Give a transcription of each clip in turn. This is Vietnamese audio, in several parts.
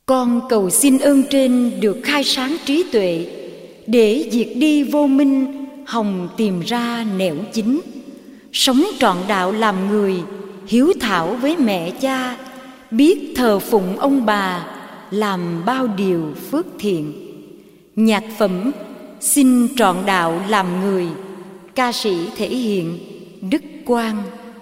Con cầu xin ơn trên được khai sáng trí tuệ, để diệt đi vô minh, hòng tìm ra nẻo chính. Sống trọn đạo làm người, hiếu thảo với mẹ cha, biết thờ phụng ông bà, làm bao điều phước thiện. Nhạc phẩm Xin trọn đạo làm người, ca sĩ thể hiện Đức Quang.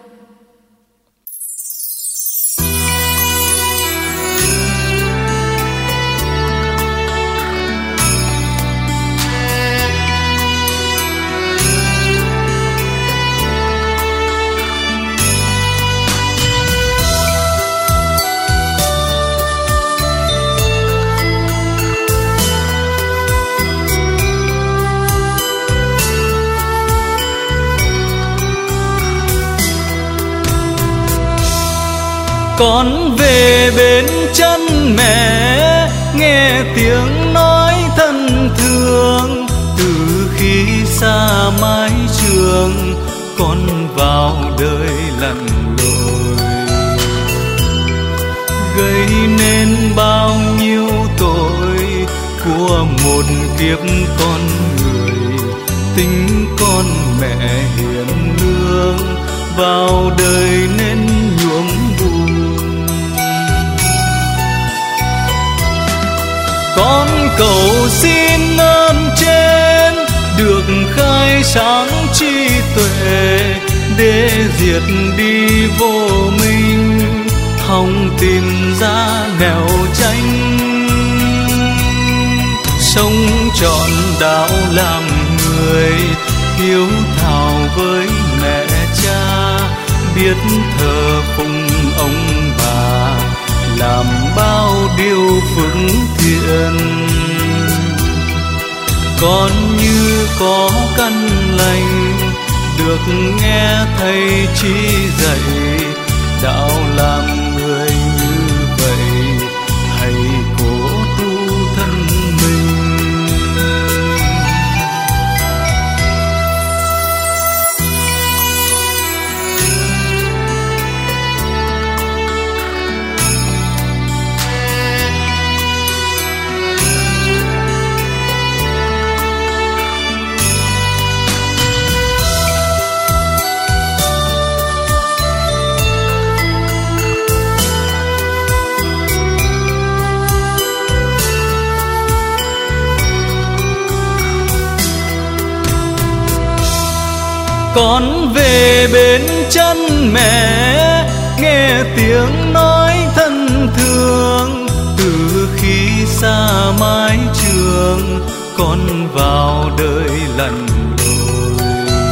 Con về bên chân mẹ, nghe tiếng nói thân thương. Từ khi xa mái trường, con vào đời lặn lội, gây nên bao nhiêu tội của một kiếp con người. Tính con mẹ hiền lương, vào đời nên nhuốm buồn. Con cầu xin ơn trên được khai sáng trí tuệ, để diệt đi vô minh, hòng tìm ra nẻo chánh. Sống trọn đạo làm người, hiếu thảo với mẹ cha, biết thờ phụng ông bà, làm bao điều phước thiện. Con như có căn lành, được nghe thầy chỉ dạy, đạo làm người như vậy, hãy cố tu thân mình. Con về bên chân mẹ, nghe tiếng nói thân thương. Từ khi xa mái trường, con vào đời lặn lội,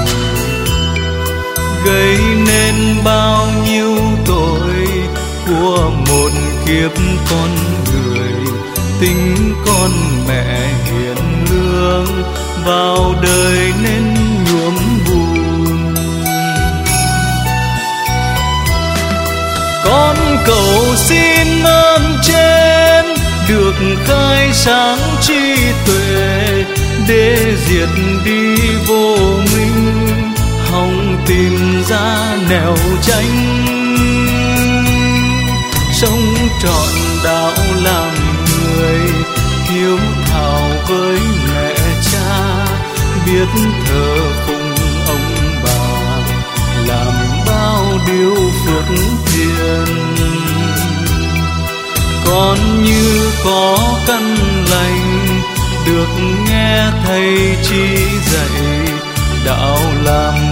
gây nên bao nhiêu tội của một kiếp con người. Tính con mẹ hiền lương, vào đời nên nhuốm buồn. Con cầu xin ơn trên được khai sáng trí tuệ, để diệt đi vô minh, hòng tìm ra nẻo chánh. Sống trọn đạo làm người, hiếu thảo với mẹ cha, biết thờ phụng ông bà, làm bao điều phước thiện. Con như có căn lành, được nghe thầy chỉ dạy, đạo làm